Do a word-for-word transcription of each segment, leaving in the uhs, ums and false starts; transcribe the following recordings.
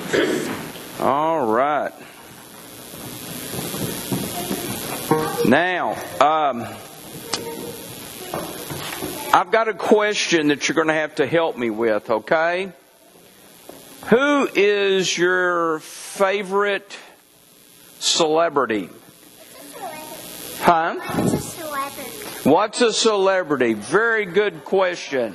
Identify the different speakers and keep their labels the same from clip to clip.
Speaker 1: All right. Now, um, I've got a question that you're going to have to help me with, okay? Who is your favorite celebrity? Huh?
Speaker 2: What's a celebrity?
Speaker 1: What's a celebrity? Very good question.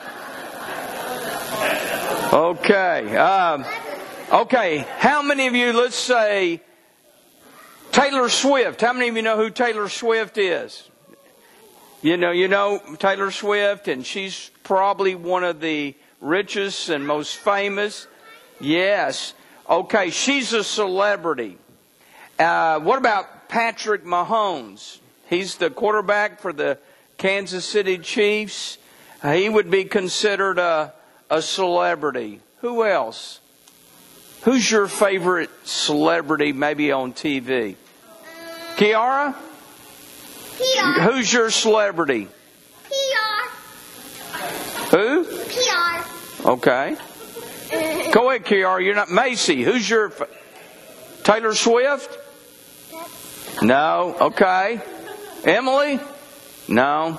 Speaker 1: Okay. Um, okay. How many of you, let's say, Taylor Swift. How many of you know who Taylor Swift is? You know, you know Taylor Swift, and she's probably one of the richest and most famous. Yes. Okay, she's a celebrity. Uh, what about Patrick Mahomes? He's the quarterback for the Kansas City Chiefs. Uh, he would be considered a, a celebrity. Who else? Who's your favorite celebrity maybe on T V? Kiara?
Speaker 2: Kiara.
Speaker 1: Who's your celebrity?
Speaker 2: Kiara.
Speaker 1: Who?
Speaker 2: Kiara.
Speaker 1: Okay. Go ahead, Kiara. You're not Macy. Who's your... Taylor Swift? No. Okay. Emily? No.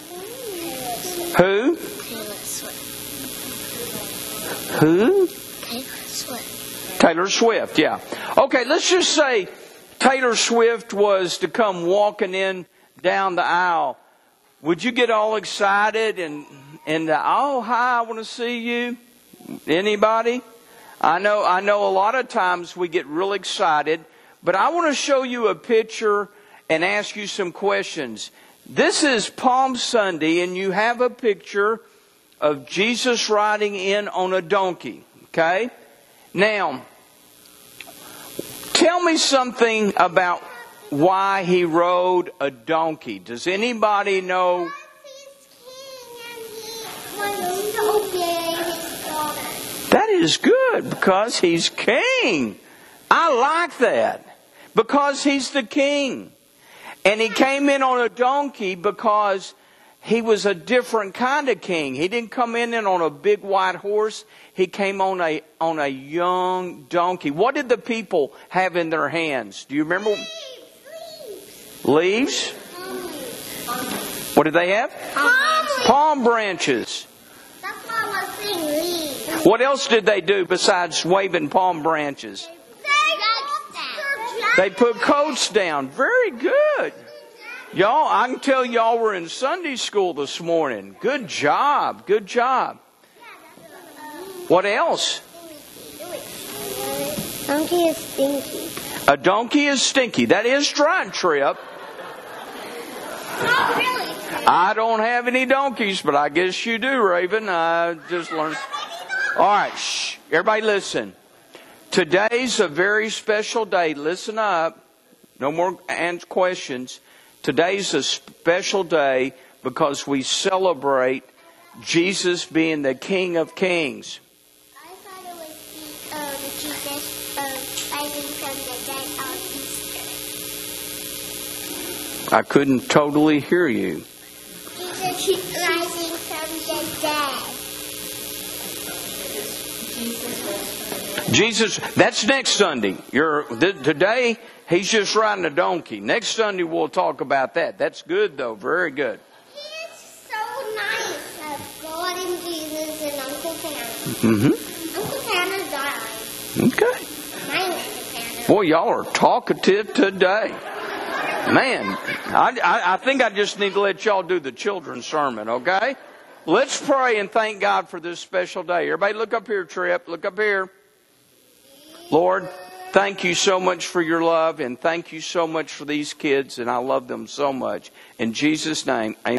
Speaker 1: Who?
Speaker 2: Taylor Swift.
Speaker 1: Who?
Speaker 2: Taylor Swift.
Speaker 1: Taylor Swift, yeah. Okay, let's just say Taylor Swift was to come walking in down the aisle. Would you get all excited and, and uh, oh, hi, I want to see you? Anybody? I know, I know a lot of times we get real excited, but I want to show you a picture and ask you some questions. This is Palm Sunday, and you have a picture of Jesus riding in on a donkey, okay? Now, tell me something about why he rode a donkey. Does anybody know? That is good, because he's king. I like that. Because he's the king. And he came in on a donkey because he was a different kind of king. He didn't come in on a big white horse. He came on a on a young donkey. What did the people have in their hands? Do you remember? Leaves. Leaves? What did they have?
Speaker 2: Palm,
Speaker 1: Palm branches.
Speaker 2: That's why I was saying leaves.
Speaker 1: What else did they do besides waving palm branches? They put coats down. Very good. Y'all, I can tell y'all were in Sunday school this morning. Good job. Good job. What else?
Speaker 2: Donkey is stinky.
Speaker 1: A donkey is stinky. That is right, Trip.
Speaker 2: Oh, really?
Speaker 1: I don't have any donkeys, but I guess you do, Raven. I just learned. All right. Shh. Everybody listen. Today's a very special day. Listen up. No more questions. Today's a special day because we celebrate Jesus being the King of Kings.
Speaker 2: I thought it was um, Jesus um, rising from the dead on Easter.
Speaker 1: I couldn't totally hear you.
Speaker 2: Jesus rising from the dead.
Speaker 1: Jesus, that's next Sunday. You're, th- today, he's just riding a donkey. Next Sunday, we'll talk about that. That's good, though. Very good.
Speaker 2: He is so nice. Uh, God and Jesus and Uncle Tanner.
Speaker 1: Mm-hmm.
Speaker 2: Uncle Tanner died.
Speaker 1: Okay.
Speaker 2: My Uncle Tanner.
Speaker 1: Boy, y'all are talkative today. Man, I, I, I think I just need to let y'all do the children's sermon, okay? Let's pray and thank God for this special day. Everybody look up here, Trip. Look up here. Lord, thank you so much for your love, and thank you so much for these kids, and I love them so much. In Jesus' name, amen.